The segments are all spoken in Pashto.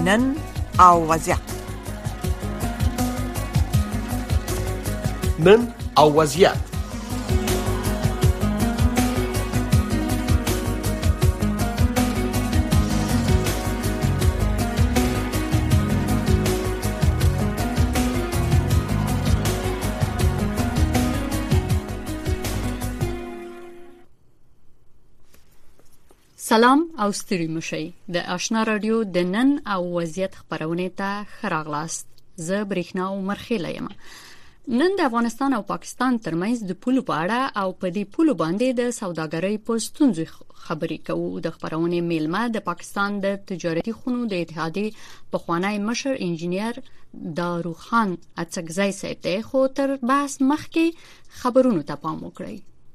نن او وضعیت. نن او وضعیت. سلام او ستړي مشئ. د آشنا رادیو د نن او وضعیت خبرونه ته خراغلاست. زه برېښنا عمر خیله یم. نن د افغانستان او پاکستان ترمنځ د پولو په اړه او په دې پولو باندې د سوداګرۍ په ستونزو خبرې کوو. د خبرونه میلمه د پاکستان د تجارتي خونو د اتحادیې پخوانی مشر انجینیر داروخان اڅکزی صاحب دی. خو تر بحث مخکې خبرونو ته پام وکړئ.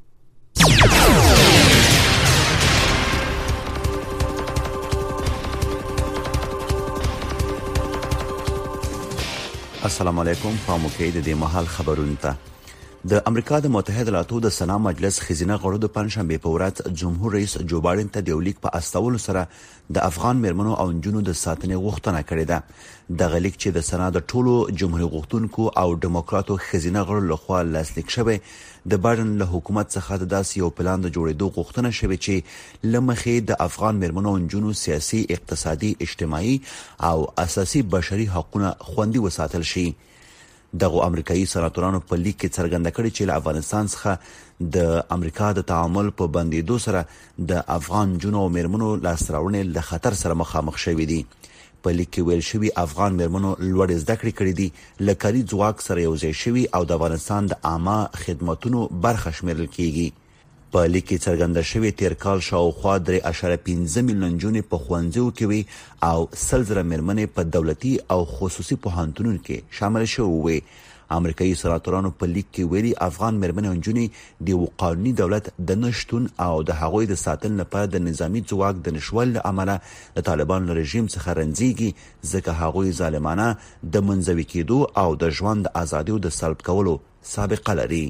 السلام علیکم. پاموکې د دې محل خبرونه ته. د امریکا د متحده ایالاتو د سنا مجلس خزینه غړو د پنځشنبه په ورځ جمهور رئیس جو بایدن ته د لیک په استولو سره د افغان مېرمنو او نجونو د ساتنې غوښتنه کړې ده. د لیک چې د سنا د ټولو جمهوریت غوښتونکو او دیموکراتو خزینه غړو لخوا لاسلیک شوی، د بایدن له حکومت څخه د داسې یو پلان د جوړېدو غوښتنه شوې چې لمخې د افغان مېرمنو او نجونو سیاسي، اقتصادي، اجتماعي او اساسي بشري حقوقونه خوندي وساتل شي. دغه امریکایي سناتورانو په لیک کې څرګنده کړې چې له افغانستان څخه د امریکا د تعامل په بندیدو سره د افغان جنو او مېرمنو لاسراوړنې له خطر سره مخامخ شوې دي. په لیک کې ویل شوی افغان مېرمنو لوړ زده کړې کړې دي، له کاري ځواک سره یوځای شوي او د افغانستان د عامه خدماتونو برخه شمیرل کیږي. په لیک کې څرګنده شوی تیر کال شاوخوا 3.5 میلیون جنې په ښوونځیو کې وي او 100,000 مېرمنې په دولتي او خصوصي پوهنتونونو کې شامل شوي وي. امریکایي سناتورانو په لیک کې ویلي افغان مېرمنې او نجونې د قانوني دولت د نشټون او د هغوی د ساتنې لپاره د نظامی ځواک د نشوال له امله د طالبان رژیم څخه رنځيږي، ځکه هغوی ظالمانه د منځوي کېدو او د ژوند ازادیو د سلب کولو سابقه لري.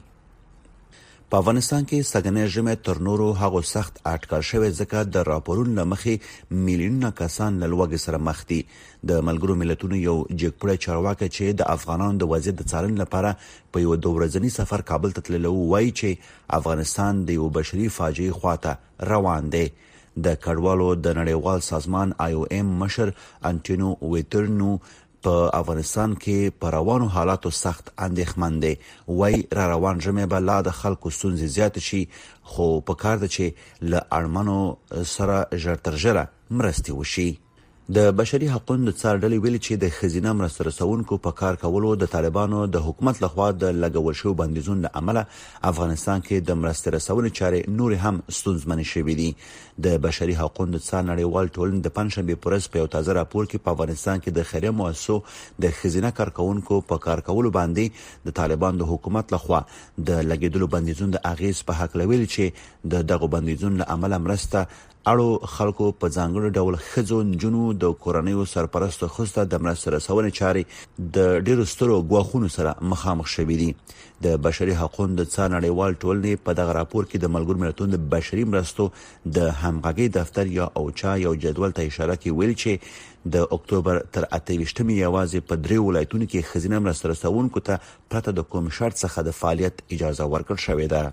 په افغانستان کې سګنې ژمه تر نورو هغو سخت اټکل شوی، ځکه د راپورونو لمخې میلیونونه کسان له لوږې سره مخ دي. د ملګرو ملتونو یو جګپړی چارواکي چې د افغانانو د وضعیت د څارنې لپاره په یو 2 ورځنی سفر کابل ته تللی وایي چې افغانستان د یو بشري فاجعې خواته روان دی. د کډوالو د نړیوال سازمان IOM مشر انټونیو ویترنو په افغانستان کې پر روانو حالاتو سخت اندېښمن دی. وای را روان ژمه به لا د خلکو ستونزې زیات شي، خو په کار ده چې له اړمنو سره ژر تر ژره مرستې وشي. د بشري حقوقو د څار ډلې ویلي چې د خزینه مرسته رسونکو په کار کولو د طالبانو د حکومت لخوا د لګول شوی بندیزونو له امله افغانستان کې د مرسته رسونې چارې نور هم ستونزمنې شوې دي. د بشري حقوقو د څار نړیوال ټولنې د پنځشنبه په ورځ په یو تازه راپور کې په افغانستان کې د خیریه مؤسسو د خزینه کارکونکو په کار کولو باندې د طالبان د حکومت لخوا د لګیدلو بندیزونو د اغیز په حق لویل چې دغه بندیزونو له امله مرسته اړو خلکو په ځانګړي ډول خځو، نجونو، د کورنیو سرپرستو خسته د مرسته رسونې چارې د ډیرو سترو ګواښونو سره مخامخ شوي دي. د بشري حقوقو د څار نړیوال ټولنې په دغه راپور کې د ملګرو ملتونو د بشري مرستو د همغږي دفتر یا اوچا یو جدول ته اشاره کوي، ویل چې د اکتوبر تر 28 یوازې په 3 ولایتونو کې خزینه مرسته رسونکو ته پرته د کوم شرط څخه د فعالیت اجازه ورکړل شوې ده.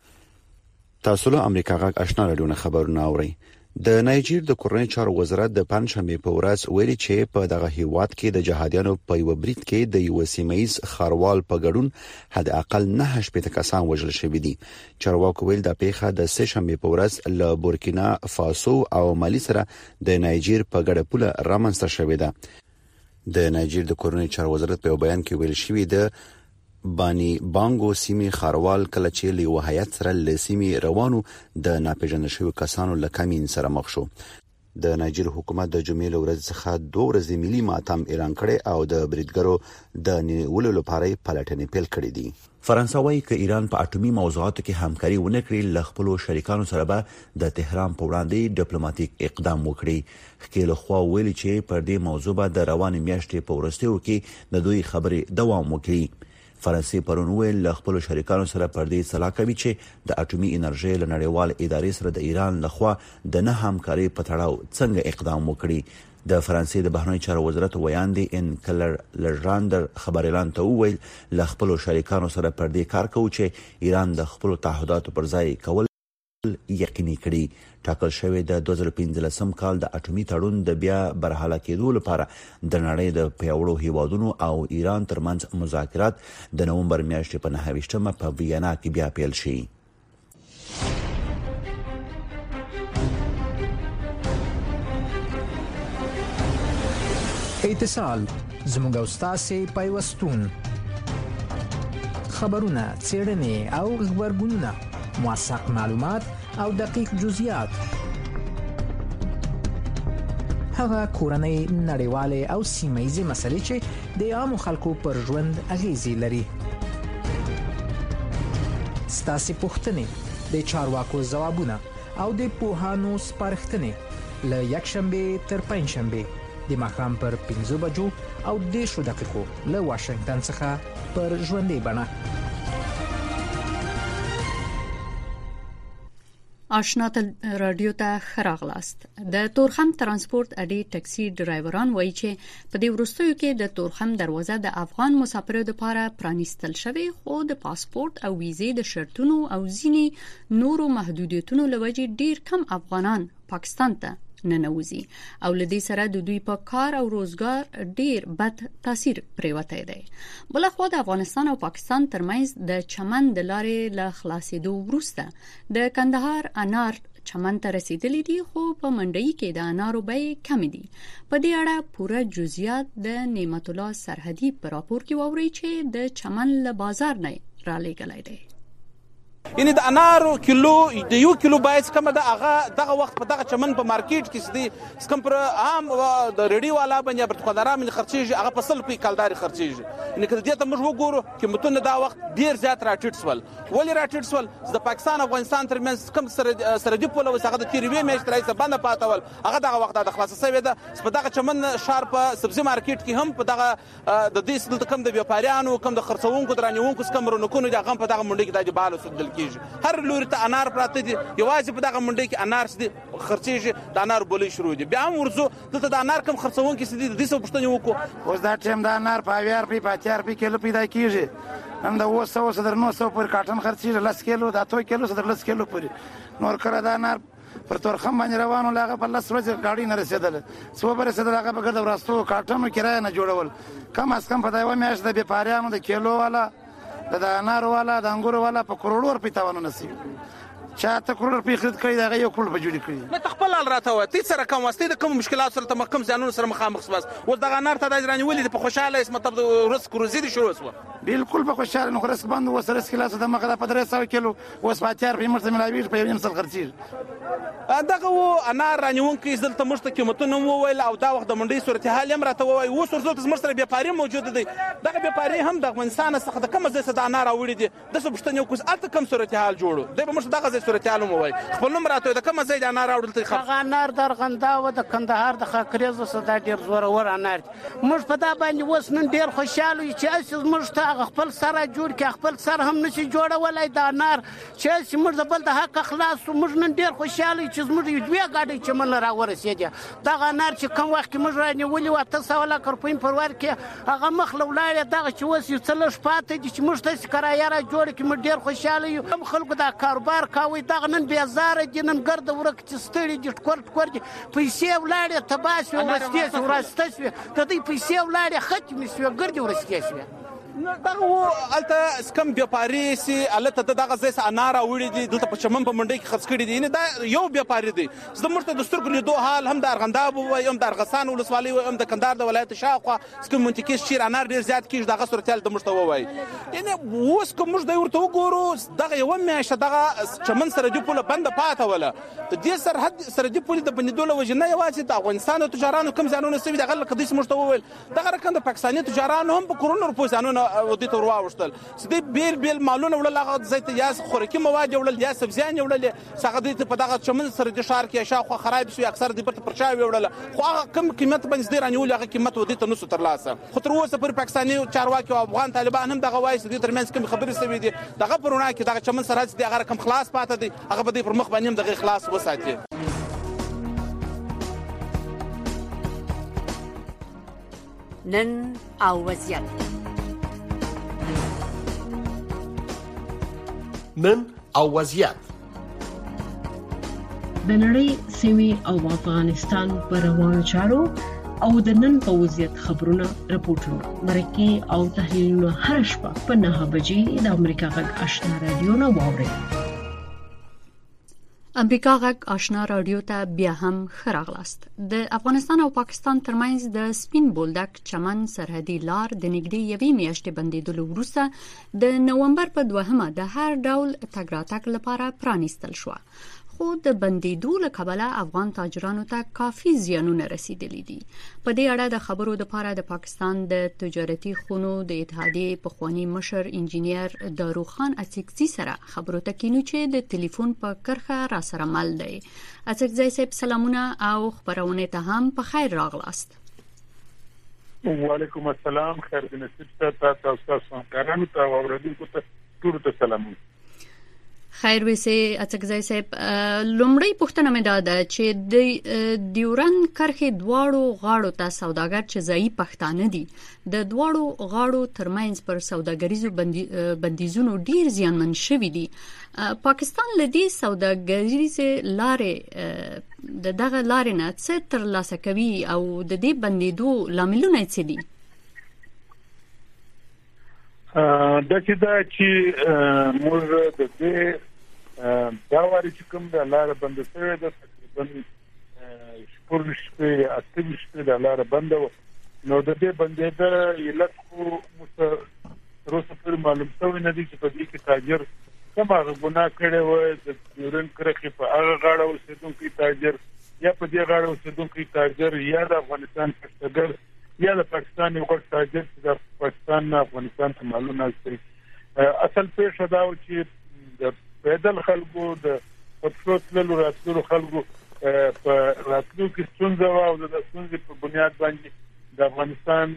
تاسو له امریکا غږ آشنا رادیو خبرونه اورئ. د نایجیر د کورنۍ چارو وزارت د پنځشنبه په ورځ ویلي چې په دغه هیواد کې د جهادیانو په یو برید کې د یو سیمایز خاروال په ګډون حد اقل 9 کسان وژل شوي دي. چارواکو ویل د پیښه د سهشنبه په ورځ له بورکینا فاسو او مالی سره د نایجیر په ګډه پوله رامنځته شوې ده. د نایجیر د کورنۍ چارو وزارت په بیان کې ویل شوی د بانی بانګو سیمې خاروال کله چې له وهایت سره له سیمې روانو د ناپېژندل شویو کسانو له کمین سره مخ شو. د نایجیر حکومت د جمعې له ورځې څخه 2 ورځې ملي ماتم اعلان کړي او د بریدګرو د نیولو لپاره پلټنې پیل کړې دي. فرانسه وايي چې ایران په اټومي موضوعاتو کې همکاري ونه کړي، له خپل شریکانو سره به د تهران په وړاندې ډیپلوماټیک اقدام وکړي. خکېله خو ویلي چې پر دې موضوع به د روانې میاشتې په ورستیو کې د دوی خبرې دوام وکړي. فرانسې پرون ویل له خپل شریکانو سره پر دې صلاح کوي چې د اټومي انرژي لنړیوال ادارې سره د ایران لخوا د نه همکاري په تړاو څنګه اقدام وکړي. د فرانسې د بهرنی چارو وزارت ویاندې ان کلر لژاندر خبر اعلان ته وویل ل خپل شریکانو سره پر دې کار کوي چې ایران د خپل تعهداتو پر ځای کول یقیني کړي. ټاکل شوی د 2015 کال د اټومي تړون د بیا برحاله کېدو لپاره د نړۍ د پیاوړو هیوادونو او ایران ترمنځ مذاکرات د نومبر میاشتې په 9 په وینا کې بیا پیل شي. اتصال زموږ استاد پیوستون خبرونه څېړنې او خبرګونونه موثق معلومات او دقیق جزئیات هغه کورنۍ نړیوالې او سیمه‌ییزې مسلې چې د عامو خلکو پر ژوند اغیزې لري. ستاسو پوښتنې د چارواکو ځوابونه او د پوهانو سپارښتنې له یکشنبه تر پنځشنبه د ماښام پر 5 بجو او 10 دقیقو له واشنگټن څخه پر ژوندۍ بڼه. آشنا رادیو ته خراغلاست. د تورخم ترانسپورت اډي ټکسي ډرایوران وایي چې په دې وروستیو کې د تورخم دروازه د افغان مسافرو لپاره پرانیستل شوې، خو د پاسپورت او ویزې د شرطونو او ځینې نورو محدودیتونو لوجې ډیر کم افغانان پاکستان ته ننوځي او لدې سره د دوی په کار او روزګار ډیر بد تاثیر پریوتی دی. بلخوا د افغانستان او پاکستان ترمنځ د چمن د لارې له خلاصېدو وروسته د کندهار انار چمن ته رسیدلی دي، خو په منډي کې د انارو بیې کم دي. په دې اړه پوره جزئیات د نعمت الله سرحدي په راپور کې ووري چې د چمن له بازار نه را لېږلی دی. یعنی د انارو کیلو د 1 کیلو بایس کومه د هغه دغه وخت په دغه چمن په مارکیټ کې سدي سکم پر عام د ریډي والا باندې برتقالدارا من خرچيږي هغه په 100 په کالداري خرچيږي. یعنی کله دې ته موږ وګورو قیمتونه دا وخت ډیر زیات راټیټ سول. ولې راټیټ سول؟ د پاکستان افغانستان ترمنځ کم سرحدي پوله وسغه د تیروي میاشتې راځي باندې پاتول هغه دغه وخت د خلاص شوی ده. په دغه چمن شهر په سبزي مارکیټ کې هم په دغه د دې سدل کم د بیاپاریانو کم د خرڅونکو درانیونکو کم رونکونو دغه په دغه منډي کې د بالو سدل کیږي. هر لوري ته انار پراته دي، یوازې په دغه منډي کې انار سدي خرڅيږي، د انار بولې شروع دي. بیا هم ورزو دلته د انار کم خرڅونکو سدي د دې څه پښتنه وکړو. اوس دا ټیم د انار په 80 روپۍ کیلو پیدا کیږي. هم د 200 در 900 پر کارټن خرڅيږي 10 کیلو د 8 کیلو در 10 کیلو پورې. نور کړه د انار پر تورخم باندې روانو لاغه په 10 ورځې گاډي نه رسیدل. څو به رسیدل هغه په ګرد ورستو کارټنو کرایه نه جوړول. کم از کم په دا یو میاشت د بیپاریانو د کیلو والا د انارو والا د انګورو والا په کروڑو روپۍ تاوانونه نسی. چاته کروڑ روپۍ خرید کړی دا یو کروڑ په جوړی کړی. مې تخپل راته و تی سره کوم واستې د کوم مشکلات سره ته کم ځانونو سره مخامخ سواس. اوس د انار ته د ځرانې ولې په خوشاله اسمه تب رس کروزي دي شروع وسو. بالکل په خوشاله نو رس باندې وسره سکلاس د مخه په 300 کیلو اوس په 4 په مرته ملاوي په یم سل خرڅي. دغه و انار رانیونکې دلته مشته قیمتونه وویل او دا وخت د منډي صورتحال هم راته وای. اوس ورته زمر سره بیپاری موجود دي. دغه بیپاری هم د افغانستان څخه د کوم ځای د انار اوړي دي. د څه پښتنه یو کوس الته کم صورتحال جوړو. د به مشته دغه ځای صورتحال مو وای. خپل نوم راته د کوم ځای د انار اوړل ته خغ انار درغندا و د کندهار د خاکریز صدا ډیر زوره ور انار. موږ په دا باندې وس نن ډیر خوشاله چې اساس موږ ته خپل سره جوړ کې خپل سر هم نشي جوړولای د انار چې موږ د بل د حق خلاص موږ نن ډیر خوشاله چې موږ یو دوه گاډي چې من را ورسېږي. دغه انار چې کوم وخت موږ را نیولې و 300 لک روپۍ پر ور کې هغه مخله ولاړ دغه چې وس یو څلش پاتې دي چې موږ ته کرایه را جوړ کې موږ ډیر خوشاله یو. هم خلکو دا کاروبار کوي دغه نن بیا زار دي نن ګرد ورک چې ستړي دي ټکور دي پیسې ولاړې تباسي ورستې ورستې ته دې پیسې ولاړې ختم شي ګرد ورستې دغه الته سکم بیپاری سي الته دغه ځای انار وړي دي دلته په چمن په منډي کې خرڅ کړي دي. نه دا یو بیپاری دي زموږ ته د سترګو لیدو حال هم د ارغنداب و هم د ارغسان ولسوالۍ و هم د کندهار د ولایت شاوخوا سکم منطقې شیر انار ډیر زیات کیږي. دغه صورتحال د مشته وای. یعنی اوس کوم موږ د ورته وګورو دغه یو میاشت دغه چمن سره دی پوله بند پاته ولا د دې سرحد سره دی پوله د بندیدو وجنه یوازې د افغانستان تجارانو کم ځانونه سوي دغه قدیس مشته وویل. دغه رقم د پاکستاني تجارانو هم په کرونا روپو ځانونه ودی ته ورواوشتل. سدي بیل مالونه وړل هغه زیت یا خوراکي مواد وړل یا سبزیان وړل څنګه دې په دغه چمن سره د شهر کې شاوخوا خراب شي اکثر د برته پرچاوي وړل خو هغه کم قیمت باندې ډیر انیول هغه قیمت ودی ته نسو ترلاسه. خو تر اوسه پر پاکستاني چارواکي او افغان طالبان هم دغه وایي چې ترمنځ کوم خبرې سوي دي دغه پرونه کې دغه چمن سره دې هغه کم خلاص پاتې دي هغه به دې پر مخ باندې دغه خلاص وساتي. نن او وضعیت. نن او وضعیت د نړۍ سیمې او افغانستان پر روانو چارو او د نن په وضعیت خبرونه راپورټونه مرکه او تحلیلونه هر شپه په 9 بجې د امریکا غږ آشنا رادیو نه واورئ. امریکا غږ آشنا رادیو ته بیا هم خراغلاست. د افغانستان او پاکستان ترمنځ د سپین بولدک چمن سرحدي لار د نږدې یوې میاشتې بندیدلو وروسته د نومبر په 2 د هر ډول تګ راتګ لپاره پرانیستل شو. خو د بندیدو له کبله افغان تاجرانو ته کافي زیانونه رسیدلي دي. په دې اړه د خبرو لپاره د پاکستان د تجارتي خونو د اتحادیې پخوانی مشر انجینیر داروخان اڅکزي سره خبرو ته کینو چې د ټلیفون په کرخه را سره مل دی. اڅکزي صاحب سلامونه او خبرونه ته هم په خیر راغلاست. وعلیکم السلام. خیر دې نصیب تاسو او تاسو کارانو ته او اوریدونکو ته ټول ته سلامونه. خیر وسه اڅکزي صاحب لومړی پوښتنه مې ده چې د ډیورن کرښې دواړو غاړو ته سوداګر چې ځایي پښتانه دي د دواړو غاړو ترمنځ پر سوداګریزو بندیزونو ډیر زیانمن شوي دي. پاکستان لدی سوداګریزه لارې دغه لارې نه څه ترلاسه کوي او د دې بندیدو لاملونه څه دي؟ دا چې موږ د دې دا واري چې کوم د لار بند شوی د تقریبا شپږ د لار بند نو د دې بندیدل یلکو روسه پر معلوم شوی نه دي چې په دې کې تاجر کومه ګناه کړې و د یورن کرخي په هغه غاړه اوسېدونکو تاجر یا په دې غاړه اوسېدونکو تاجر یا د افغانستان پښتګر یا د پاکستان یو ګټ تاجر چې د پاکستان نه افغانستان ته معلومه نشي. اصل پیښه دا و چې د پیدل خلکو د پټوټلو راتلو خلکو په راتلو کې څنګه او د څنګه په بنیاد باندې د افغانستان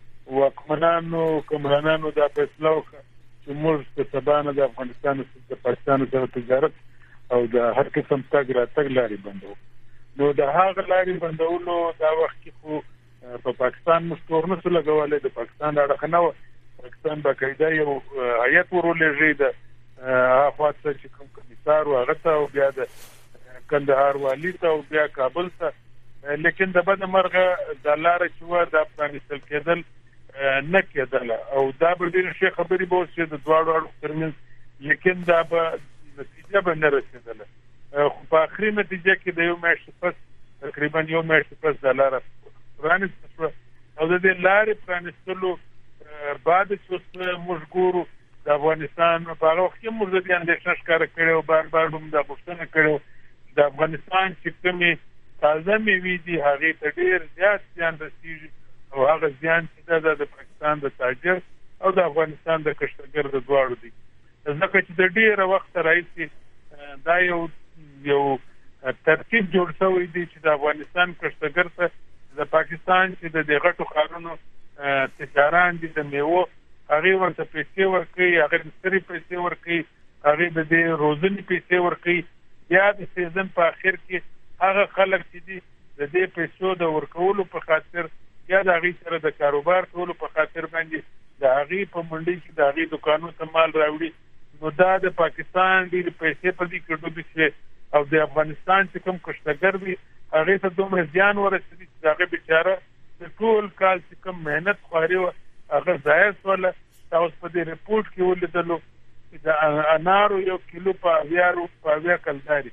وکمنانو کومرانانو د فیصله وکړه چې موږ په سبانه د افغانستان او د پاکستان سره تجارت او د هر قسم تګ راتګ لاري بندو. نو د هغه لاري بندولو دا وخت کې خو په پاکستان مستورنه سره لګولې د پاکستان اړه نه و. پاکستان باقاعده یو هیئت ورولېږي د افغان چې کوم کمیسار هغه ته او بیا د کندهار والی ته او بیا کابل ته، لیکن د بده مرغه د لارې چې و د افغانستان کېدل نه کېدل او دا به ډېر شي خبرې به چې د دواړو اړخو ترمنځ، لیکن دا به نتیجه به نه رسېدله. خو په اخري نتیجه کې د یو میاشتې پس تقریبا یو میاشتې پس د لاره پرانستل او د دې لارې پرانستلو بعد چې موږ ګورو د افغانستان په هغه وخت کې موږ د اندېښنه ښکاره کړې او بار بار هم دا پوښتنه کړې د افغانستان چې کومې تازه مېوې دي هغې ته ډېر زیات زیان رسېږي او هغه زیان چې دا د پاکستان د تاجر او د افغانستان د کښتګر د دواړو دي. ځکه چې د ډېره وخته راهیسې دا یو ترتیب جوړ شوی دی چې د افغانستان کښتګر ته د پاکستان چې د غټو ښارونو تجاران دي د میوو هغې ورته پیسې ورکوي، هغې سترې پیسې ورکوي، هغې د دې روزنې پیسې ورکوي. بیا د سیزن په اخر کې هغه خلک چې دي د دې پیسو د ورکولو په خاطر یا د هغې سره د کاروبار کولو په خاطر باندې د هغې په منډۍ کې د هغې دوکانو ته مال راوړي. نو دا د پاکستان ډېرې پیسې په دې کې ډوبې شوې او د افغانستان چې کوم کښتګر وي هغې ته دومره زیان ورسېدي چې د هغې بیچاره د ټول کال چې کوم مهنت خواري وه هغه ضایع شوله. تاسو په دې رپورټ کې ولیدلو چې د انارو یو کیلو په 80 کلداري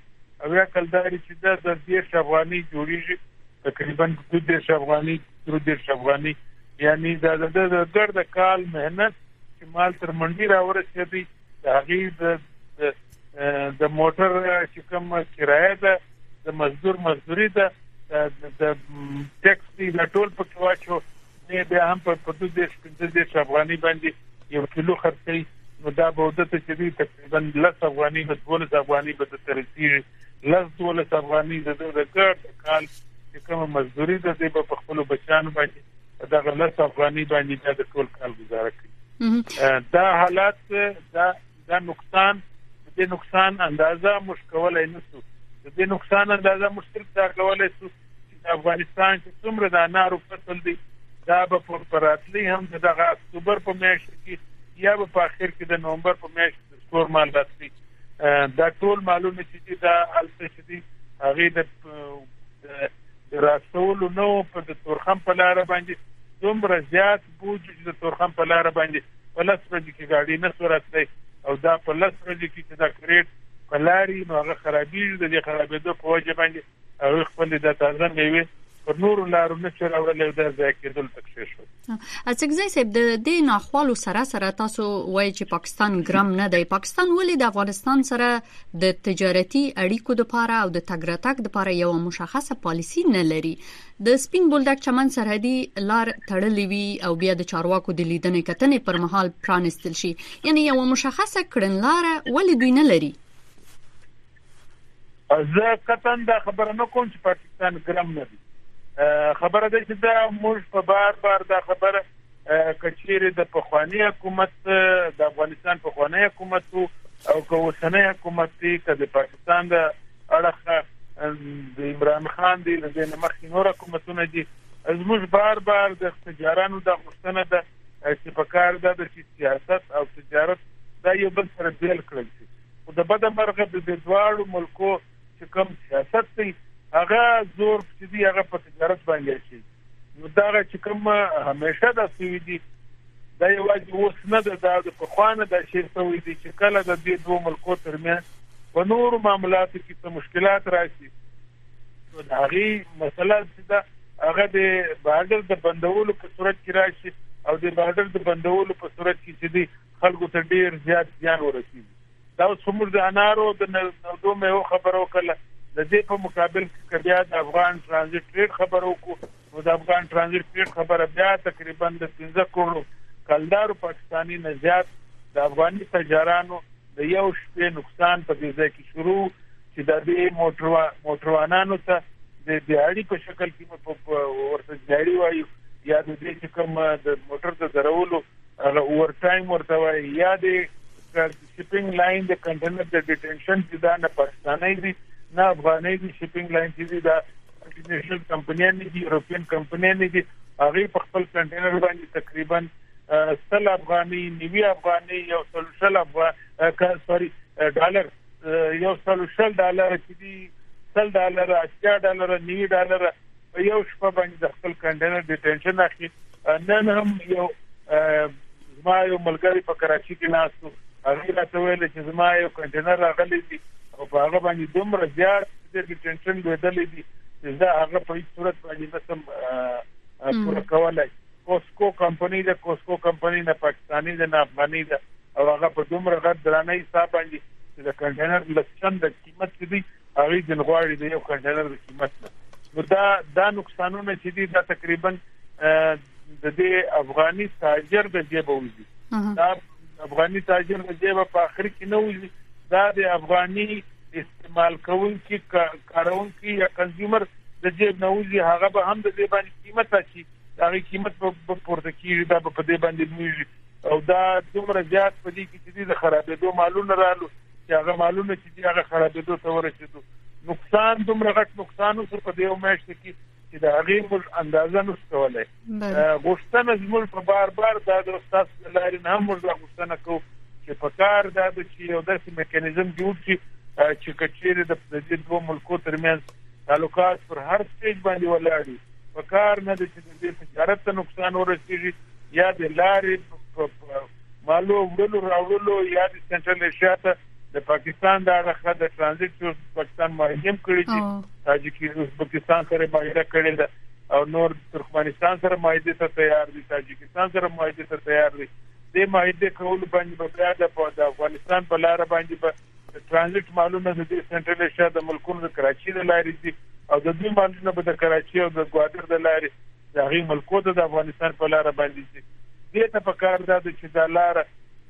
چې دا د 10 افغاني جوړیږي، تقریبا 2 افغاني 3 افغاني، یعنی دا د ګرد کال مهنت چې مال تر منډي راورسېدي د هغې د موټر چې کوم کرایه ده د مزدوري ده د ټیکس دی د ټول پکې واچو بیا هم په 2-15 افغاني باندې یو کیلو خرڅوي. نو دا به ودته چې دی تقریبا 10 افغاني به 12 افغاني به درته رسېږي. 10-12 افغاني د ګرد کال چې کومه مزدوري ده دی به په خپلو بچیانو باندې دغه 10 افغاني باندې بیا د ټول کال ګزاره کوي. دا حالات دا نقصان د دې نقصان اندازه موږ کولی نه شو. د دې نقصان اندازه مشکل څه کولای شو چې افغانستان چې څومره د انارو فصل دی دا به په راتلي هم دغه اکتوبر په میاشت کې یا په اخر کې د نومبر په میاشت کې سکور مال راتلي. دا ټول مالونه چې دا الته چې هغه د راستولو نو په د تورخم په لار باندې دومره زیات بوج د تورخم په لار باندې په لاس ورځې کې ګاډي نه سورته او دا په لاس ورځې کې چې دا کریټ په لاري نو هغه خرابېږي. د دې خرابېدو په وجه باندې هغه خپل د تازه میوې پر نورو لارو نه چرولې او د ځای کېدل تکشیر شو. اڅکزی صاحب د دې ناخوالو سره تاسو وایي چې پاکستان ګرام نه دی. پاکستان ولې د افغانستان سره د تجارتي اړیکو لپاره او د تګ راتګ لپاره یو مشخصه پالیسی نه لري؟ د سپین بولدک چمن سرحدي لار تړلې وي او بیا د چارواکو د لیدنې کتنې پر مهال پرانستل شي، یعنی یو مشخصه کړنلاره ولې دوی نه لري؟ زه قطعا دا خبره نه کوم چې پاکستان ګرام نه دی. خبره ده چې دا موږ په بار دا خبره کچېره د پخوانی حکومت د افغانستان پخوانی حکومت او کوسنۍ حکومت کې د پاکستان د اړه د عمران خان دی د مخکې نور حکومتونه دي موږ بار د تجارانو د غوښتنه ده چې په کار ده د سیاست او تجارت دا یو بل سره بیل کړل شي. او د بده مرغه د دواړو ملکو چې کوم سیاست دی هغه زور چې دی هغه په تجارت باندې شي. نو دا چې کوم همیشه د سوي دي دا یو اوس نه ده د پخوانه د شي سوي دي چې کله د دې دوه ملکو ترمنځ په نور معاملاتو کې څه مشکلات راشي. نو دا غي مسله چې دا هغه د بارډر د بندولو په صورت کې راشي او د بارډر د بندولو په صورت کې چې دی خلکو ته ډیر زیات زیان ورسیږي. دا څومره د انارو د نو مې خبرو کله د دې په مقابل کې بیا د افغان ترانزیت ټریډ خبرو کو او د افغان ترانزیت ټریډ خبره بیا تقریبا د 15 کروڑ کلدارو پاکستانی نه زیات د افغاني تجارانو د یو شپې نقصان په دې ځای کې شروع چې د دې موټروانانو ته د دیاړي په شکل کې ورته دیاړي وایي یا د دې چې کوم د موټر د درولو اوور ټایم ورته وایي یا د شپینګ لاین د کنټینر د ډیټنشن چې دا نه پاکستاني دي نه افغاني دي. شپینګ لاین چې دا انټرنیشنل کمپنیان دي یورپین کمپنیان دي هغه په خپل کنټینر باندې تقریبا 100 افغاني 90 افغاني یو 100 ډالر یو 100 ډالر چې دي $100 $80 $90 په یو شپه باندې د خپل کنټینر ډیټنشن اخلي. نن هم یو زما یو ملګری په کراچي کې ناستو هغه راته ویل چې زما یو کنټینر راغلی دی او په هغه باندې دومره زیات د ډیټنشن بدلې دي چې دا هغه په هیڅ صورت باندې نسم پوره کولای. کوسکو کمپنی نه پاکستانی ده نه افغاني ده او هغه په دومره غټ درانه حساب باندې چې د کنټینر لسچن د قیمت کې دي هغه د غواړي د یو کنټینر د قیمت نه. نو دا نقصانونه چې دي دا تقریبا د دې افغاني تاجر د جیب وځي. دا افغاني تاجر د جیب په اخر کې نه وځي. دا د افغاني استعمال کوونکي کارونکي یا کنزیومر د جیب نه وځي. هغه به هم د دې باندې قیمت اچي دا قیمت په پورته کیږي دا په دې باندې موږي او دا دومره زیات په دې کې چې د خرابېدو مالونه رالو چې هغه مالونه چې هغه خرابېدو ته ورسېدو. نقصان دومره غټ نقصان اوس په دې میاشت کې چې دا هغه موږ اندازه نشو کولای. غوښتنه زموږ په بار دا د استاد لاري نه موږ غوښتنه کوو چې په کار دا چې یو داسې میکانیزم جوړ شي چې کچېره د دې دوه ملکو ترمنځ تعلقات پر هر سټیج باندې ولاړ وي. په کار نه د دې تجارت ته نقصان ورسېږي یا د لارې مالو وړلو راوړلو یا د سنټرل ایشیا ته د پاکستان د اړخه د ترانزیت پاکستان معاهده کړی چې تاجکستان ازبکستان سره معاهده کړی ده او نور ترکمنستان سره معاهده ته تیار دي تاجکستان سره معاهده ته تیار دي. د معاهده کول باندې بیا د افغانستان په لار باندې په ترانزیت معلومه د سنټرل ایشیا د ملکونو د کراچي د لارې دي او د دوی معلومه به د کراچي او د ګوادر د لارې د هغې ملکو د افغانستان په لار باندې دي. دې ته په کار ده چې دا لار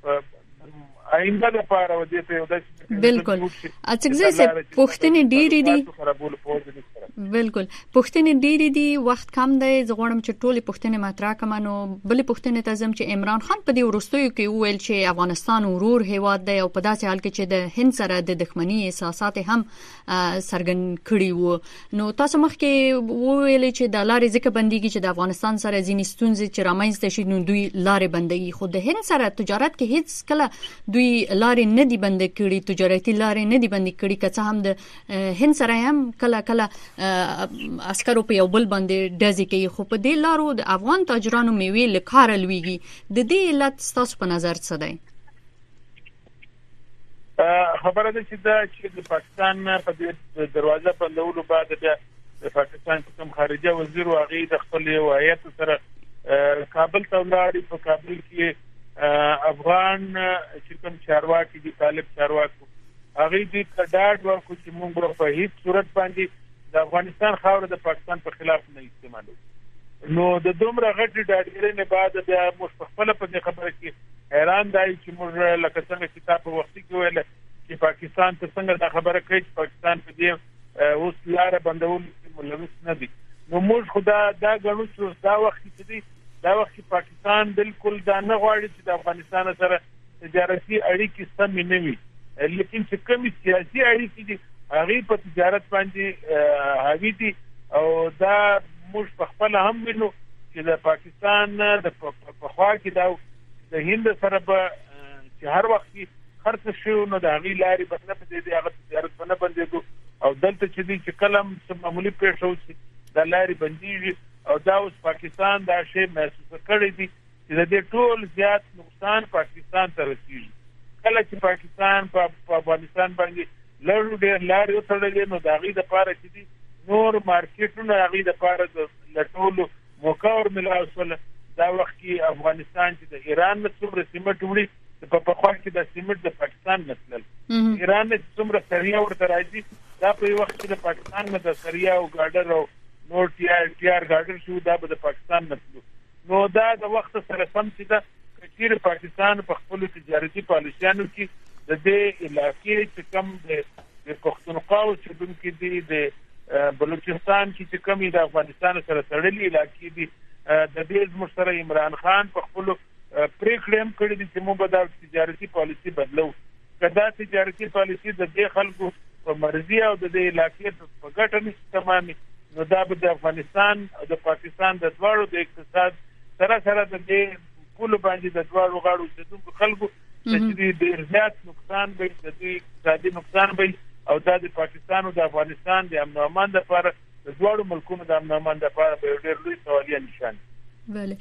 آینده لپاره ودې ته یو داسې بالکل اڅکزی صاحب پوښتنې ډېرې دي بالکل پښتنې ډېری دي وخت کم دی زغړم چې ټولې پښتنې مطرح کم نو بلې پښتنې ته زم چې عمران خان په دې ورستیو کې وویل چې افغانستان ورور هیواد دی او په داسې حال کې چې د هند سره د دښمنۍ احساسات هم سرګن کړي وو نو تاسو مخکې وویل چې د لارې ځکه بنديږي چې د افغانستان سره ځینې ستونزې چې رامنځته شي نو دوی لارې بندي خو د هند سره تجارت کې هیڅ کله دوی لارې نه دي بند کړي تجارتي لارې نه دي بند کړي که څه هم د هند سره هم کله عسکرو په یو بل باندې ډزې کوي خو په دې لارو د افغان تاجرانو میوې لکار لويږي د دې علت تاسو په نظر څه دی خبره ده چې د پاکستان په دروازه بندولو بعد د پاکستان کوم خارجه وزیر واغې د خپل هیئت سره کابل ته ولاړ په کابل کې افغان چې کوم چارواکي دي طالب چارواکي هغه دې کډاډ ورکو چې موږ په هیڅ صورت باندې د افغانستان خاور د پاکستان په خلاف نه استعمالو نو د دومره غټي ډاډګرۍ نه بعد د مستقبل په خبره کې حیران دی چې موږ لکه څنګه کتاب په وخت کې ویل چې پاکستان ته څنګه دا خبره کوي چې پاکستان په دې اوس لار بندول ملوث نه دي نو موږ خدا دا غنو چې دا وخت کې دا وخت پاکستان بالکل دا نه غواړي چې د افغانستان سره تجارتي اړیکې سم نه وي لیکن چې کوم سیاسي اړیکې دي هغه په تجارت باندې حاوی دي او دا موږ په خپل هم وینو چې د پاکستان د پخوا کې دا د هند سره به چې هر وخت خرڅ شو نو د هغې لارې به نه بندېدې هغه تجارت به نه بندېدو او دلته چې کلم څه معمولي پېښه وشي دا لارې بندېږي او دا اوس پاکستان دا شی محسوسه کړی دي چې د دې ټول زیات نقصان پاکستان ته رسېږي کله چې پاکستان په افغانستان باندې لړو ډېر لارې وتړلې نو د هغې دپاره چې دي نور مارکیټونه هغې دپاره د لټولو موقع ورملاو شوله دا وخت کې افغانستان چې د ایران نه څومره سیمټ وړي په پخوا کې د سیمټ د پاکستان نه تلل ایران نه څومره سریه ورته راځي دا په یو وخت کې د پاکستان نه د سریه او ګاډر او نور ټیار ګاډر شو دا به د پاکستان نه تلو نو دا د وخت سره سم چې دا کچیر پاکستان په خپل تجارتي پالیسیانو کې د دې علاقې چې کوم د پښتونخوا او چې دي د بلوچستان کې چې کوم د افغانستان سره تړلې علاقې دي د دې زموږ سره عمران خان په خپل پریکړې هم کړې دي چې موږ د تجارتي پالیسي بدلو کدا تجارتي پالیسي د دې خلکو په مرزي او د دې علاقې په ګټه نشي تمامي نو دا به د افغانستان او د پاکستان د دواړو د اقتصاد سره د دې پول باندې د دواړو غاړو اوسېدونکو خلکو چې ډېر زیات نقصان به د دې اقتصادي نقصان به او دا د پاکستان او د افغانستان د امن او امان لپاره د دواړو ملکونو د امن او امان لپاره به ډېر لوی سوالیه نشان بله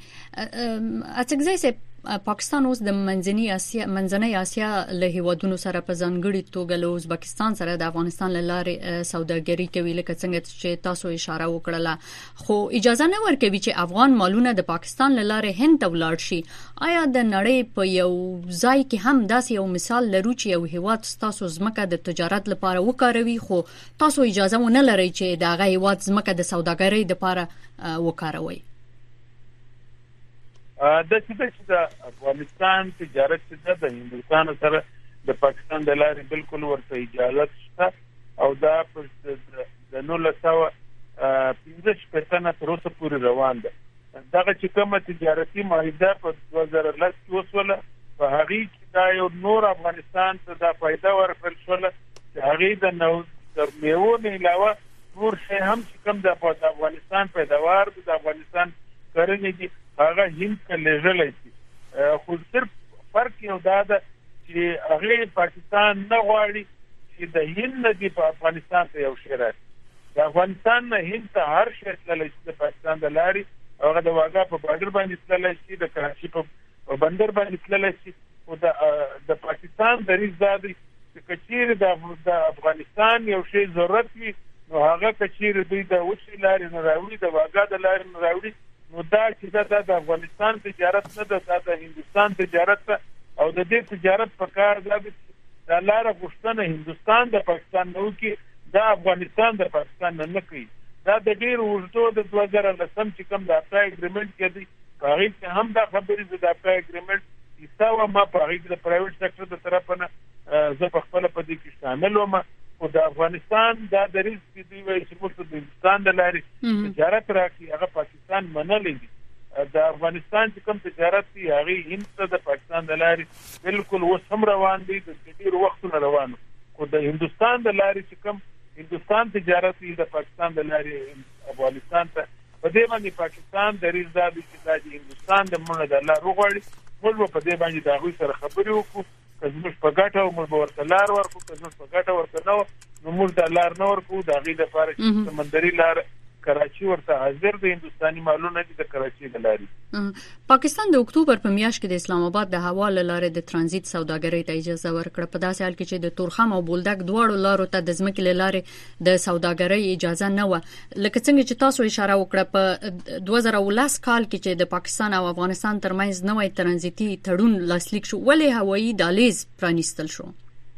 اڅکزای سه پاکستان اوس د منځنۍ اسیا له هیوادونو سره په ځانګړي توګه له ازبکستان سره د افغانستان لاره سوداګري کوي لکه څنګه چې تاسو اشاره وکړه خو اجازه نه ورکوي چې افغان مالونه د پاکستان لاره هند ته ولاړ شي آیا د نړۍ په یو ځای کې هم داسې یو مثال لرو چې یو هیواد تاسو ځمکه د تجارت لپاره وکاروي خو تاسو اجازه ونه لرئ چې دا غي هیواد ځمکه د سوداګرۍ لپاره وکاروي د چې د افغانستان تجارت چې د هندوستان سره د پاکستان د لارې بالکل ورته اجازه شته او دا په د 1915 تر اوسه پورې روان ده دغه چې کومه تجارتي معاهده په 2010 کې وسوله په هغه کې دا یو نور افغانستان ته د فائدہ ورکړل شوله چې هغه د میوو نه علاوه نور شی هم چې کوم د افغانستان پیداوار د افغانستان کرنې دي هغه هند ته لېږلی شي خو صرف فرق یو دا ده چې هغه پاکستان نه غواړي چې د هند نه دي په افغانستان ته یو شی راشي د افغانستان نه هند ته هر شی تللی شي د پاکستان د لارې هغه د واګا په بارډر باندې تللی شي د کراچي په بندر باندې تللی شي او د پاکستان دریځ دا دی چې کچیر د افغانستان یو شی ضرورت وي نو هغه کچیر دوی د وشي لارې نه راوړي د واګا د لارې نه راوړي نو دا چې د افغانستان تجارت نه ده د هندوستان تجارت او د دې تجارت په کار د لار غوښتنه هندوستان د پاکستان نو کې د افغانستان د پاکستان نه کوي دا د ډیر ورته د 2010 چې کوم د اپلای اګریمنت کې دی هغه کې هم دا خبرې د اپلای اګریمنت ایستاو ما په هغه د پرایویټ سېکټر د طرفه نه زه په خپل په دې کې شامل وم او د افغانستان دا دریځ چې دی وایي چې موږ د هندستان د لارې تجارت راکړي هغه پاکستان منلې دي د افغانستان چې کوم تجارت دی هغه هند ته د پاکستان د لارې بالکل اوس هم روان دي د ډېر وختونه روان خو د هندستان د لارې چې کوم هندستان تجارت دی د پاکستان د لارې افغانستان ته په دې باندې پاکستان دریځ دا دی چې د هندستان د مونږ د لار وغواړي موږ په دې باندې د هغوی سره خبرې وکړو که زموږ په ګټه او موږ ورته لار ورکړو که زموږ په ګټه ورته نه نو موږ د لار نه ورکړو د هغې لپاره چې سمندري لار کراچي ورته حاضر د هندستاني مالونه دي د کراچي د لارې. پاکستان د اکتوبر په میاشت کې د اسلام آباد د هوا له لارې د ترانزیت سوداګرۍ ته اجازه ورکړه په داسې حال کې چې د تورخم او بولدک دواړو لارو ته د ځمکې له لارې د سوداګرۍ اجازه نه و لکه څنګه چې تاسو اشاره وکړه په 2010 کال کې چې د پاکستان او افغانستان ترمنځ نوې ترانزیتي تړون لاسلیک شو ولې هوایي دهلیز پرانیستل شو؟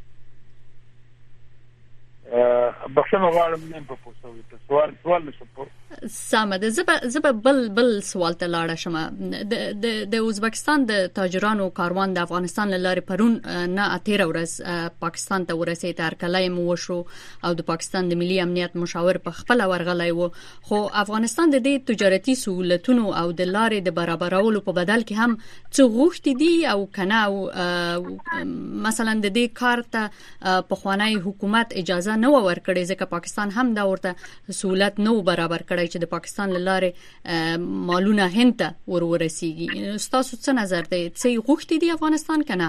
بخښنه غواړم نه په پوښتنه ته سوال نشم سمه ده زه بل سوال ته لاړه شم د ازبکستان د تاجرانو کاروان د افغانستان لاره پرون نه اتیر ورځ پاکستان ته ورسېد هرکلی مو وشو او د پاکستان د ملي امنیت مشاور په خپل ورغلی وو خو افغانستان د دې تجارتي سہولتونو او د لارې د برابرولو په بدل کې هم څه غوښتي دي او کنه مثلا د دې کار ته پخوانی حکومت اجازه نه ورکړي ځکه پاکستان هم دا ورته سہولت نو برابر کړی چې د پاکستان لاره مالونه هند ته ورسیږي تاسو څه نظر دی څه غوښتي دي افغانستان کنه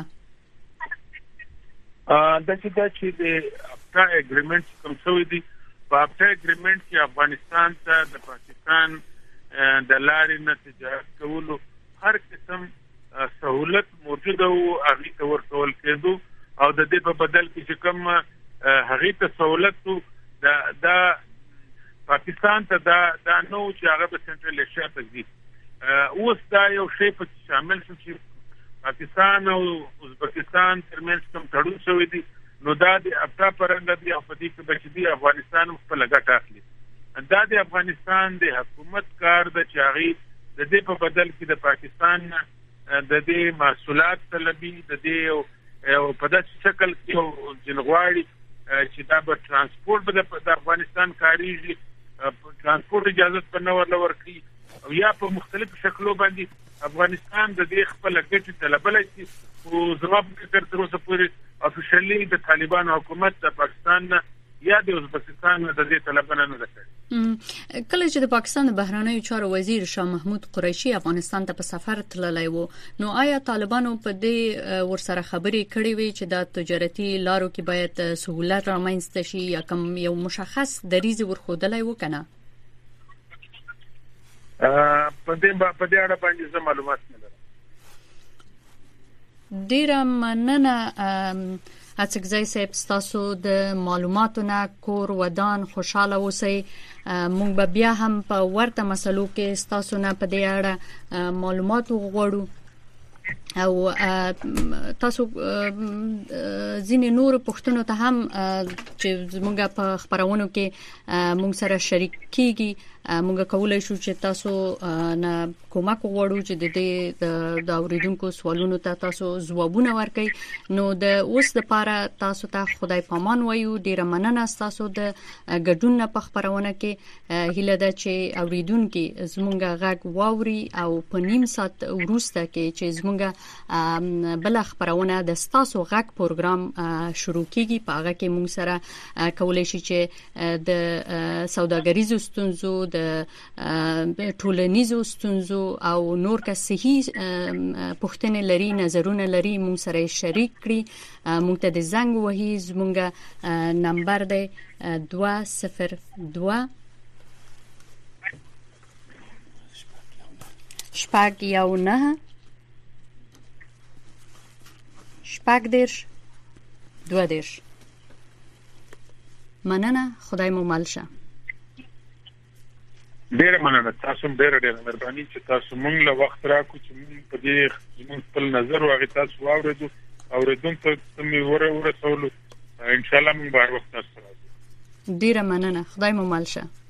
دا چې د افتا اګریمنټ کوم څه دي په افتا اګریمنټ کې افغانستان ته د پاکستان د لارې نه تجارت کولو هر قسم سہولت موجوده او هغه ته ورکول کېدو او د دې په بدل کې چې کوم هغه ته سہولت دا پاکستان ته دا نو چې هغه په سنټرل ایشیا ته ځي اوس دا یو شی په شامل شو چې پاکستان او ازبکستان ترمنځ کوم تړون شوی دی نو دا د افتا پرنګ دی او په دې کې بچ دی افغانستان خپل ګټه اخلي دا د افغانستان د حکومت کار د چاغي د دې په بدل کې د پاکستان د دې محصولات طلبي د دې او په داسې شکل کې جنغواړي چې دا به ترانسپورت د افغانستان کاریږي ترانسپورت اجازه په نور ورکړي او یا په مختلفو شکلو باندې افغانستان د دې خپل ګټې طلبلای شي او زما په فکر تر اوسه پورې افیشلی د طالبان حکومت د پاکستان یا د ازبکستان د دې طلبانه نه ده. کله چې د پاکستان د بهرنیو چارو وزیر شاه محمود قریشي افغانستان ته په سفر تللی وو نو آیا طالبانو په دې ورسره خبرې کړې وي چې د تجارتي لارو کې باید سہولت رامنځته شي یا کوم یو مشخص دریځ ورخودلای و کنه؟ په دې اړه باندې زه معلومات نه لرم. ډیره مننه اڅکزای صاحب تاسو د معلوماتو نه کور ودان خوشاله اوسئ مونږ به بیا هم په ورته مسلو کې تاسو نه په دې اړه معلومات وغواړو او تاسو ځینې نور پښتنو ته هم چې زموږ په خبرونو کې مونږ سره شریک کیږي مونږ کولای شو چې تاسو نه کومک وغواړو چې د دې د اوریدونکو سوالونو ته تاسو ځوابونه ورکړئ نو د اوس لپاره تاسو ته خدای پامان وایو ډیره مننه تاسو د ګډون په خبرونه کې هیله ده چې اوریدونکو زموږ غږ واوري او په نیم ساعت وروسته کې چې زموږ بل خبرونه د تاسو غږ پروګرام شروع کیږي په هغه کې مونږ سره کولای شي چې د سوداګریزو ستونزو د ټولنیزو ستونزو او نور که صحیح پوښتنې لري نظرونه لري مونږ سره شریک کړي مونږ ته د زنګ وهي زمونږ نمبر دی 202 شپږ یو نه شپږ دیرش 2 مننه خدای مو مل شه. ډیره مننه تاسو ډیره مهرباني چې تاسو مونږ له وخت راکو چې مونږ په دې زموږ خپل نظر واغی تاسو واورېدو اوریدونکو ته مې ورسولو ان شاء الله مونږ به وخت تاسو راځو. ډیره مننه خدای مو مل شه.